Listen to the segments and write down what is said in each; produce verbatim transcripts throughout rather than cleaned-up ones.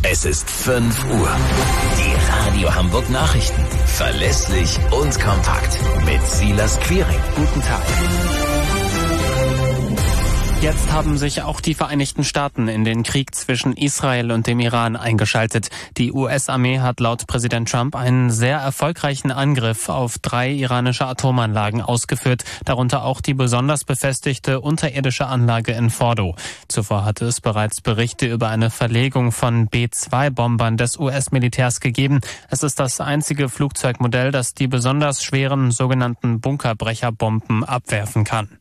Es ist fünf Uhr. Die Radio Hamburg Nachrichten. Verlässlich und kompakt. Mit Silas Quiring. Guten Tag. Jetzt haben sich auch die Vereinigten Staaten in den Krieg zwischen Israel und dem Iran eingeschaltet. Die U S-Armee hat laut Präsident Trump einen sehr erfolgreichen Angriff auf drei iranische Atomanlagen ausgeführt, darunter auch die besonders befestigte unterirdische Anlage in Fordo. Zuvor hatte es bereits Berichte über eine Verlegung von B zwei Bombern des U S-Militärs gegeben. Es ist das einzige Flugzeugmodell, das die besonders schweren sogenannten Bunkerbrecherbomben abwerfen kann.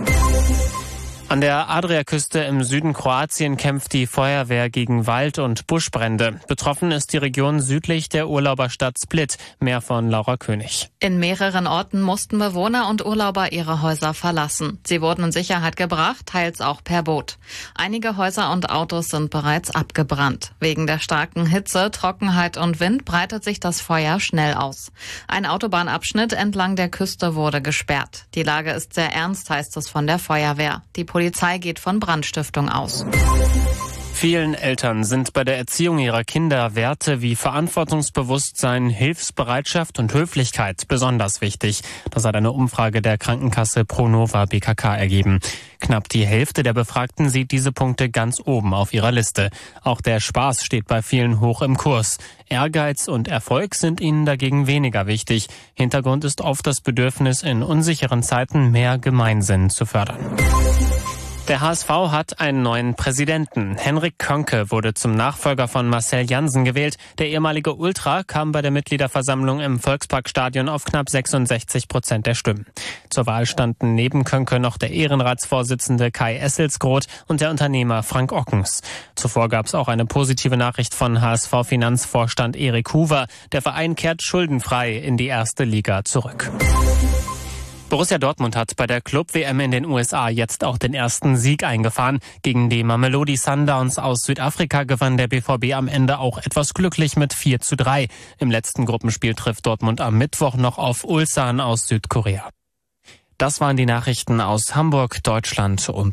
An der Adriaküste im Süden Kroatien kämpft die Feuerwehr gegen Wald- und Buschbrände. Betroffen ist die Region südlich der Urlauberstadt Split. Mehr von Laura König. In mehreren Orten mussten Bewohner und Urlauber ihre Häuser verlassen. Sie wurden in Sicherheit gebracht, teils auch per Boot. Einige Häuser und Autos sind bereits abgebrannt. Wegen der starken Hitze, Trockenheit und Wind breitet sich das Feuer schnell aus. Ein Autobahnabschnitt entlang der Küste wurde gesperrt. Die Lage ist sehr ernst, heißt es von der Feuerwehr. Die Die Polizei geht von Brandstiftung aus. Vielen Eltern sind bei der Erziehung ihrer Kinder Werte wie Verantwortungsbewusstsein, Hilfsbereitschaft und Höflichkeit besonders wichtig. Das hat eine Umfrage der Krankenkasse Pronova B K K ergeben. Knapp die Hälfte der Befragten sieht diese Punkte ganz oben auf ihrer Liste. Auch der Spaß steht bei vielen hoch im Kurs. Ehrgeiz und Erfolg sind ihnen dagegen weniger wichtig. Hintergrund ist oft das Bedürfnis, in unsicheren Zeiten mehr Gemeinsinn zu fördern. Der H S V hat einen neuen Präsidenten. Henrik Könke wurde zum Nachfolger von Marcel Jansen gewählt. Der ehemalige Ultra kam bei der Mitgliederversammlung im Volksparkstadion auf knapp sechsundsechzig Prozent der Stimmen. Zur Wahl standen neben Könke noch der Ehrenratsvorsitzende Kai Esselsgroth und der Unternehmer Frank Ockens. Zuvor gab es auch eine positive Nachricht von H S V-Finanzvorstand Erik Huber. Der Verein kehrt schuldenfrei in die erste Liga zurück. Borussia Dortmund hat bei der Club-W M in den U S A jetzt auch den ersten Sieg eingefahren. Gegen die Mamelodi Sundowns aus Südafrika gewann der B V B am Ende auch etwas glücklich mit vier zu drei. Im letzten Gruppenspiel trifft Dortmund am Mittwoch noch auf Ulsan aus Südkorea. Das waren die Nachrichten aus Hamburg, Deutschland und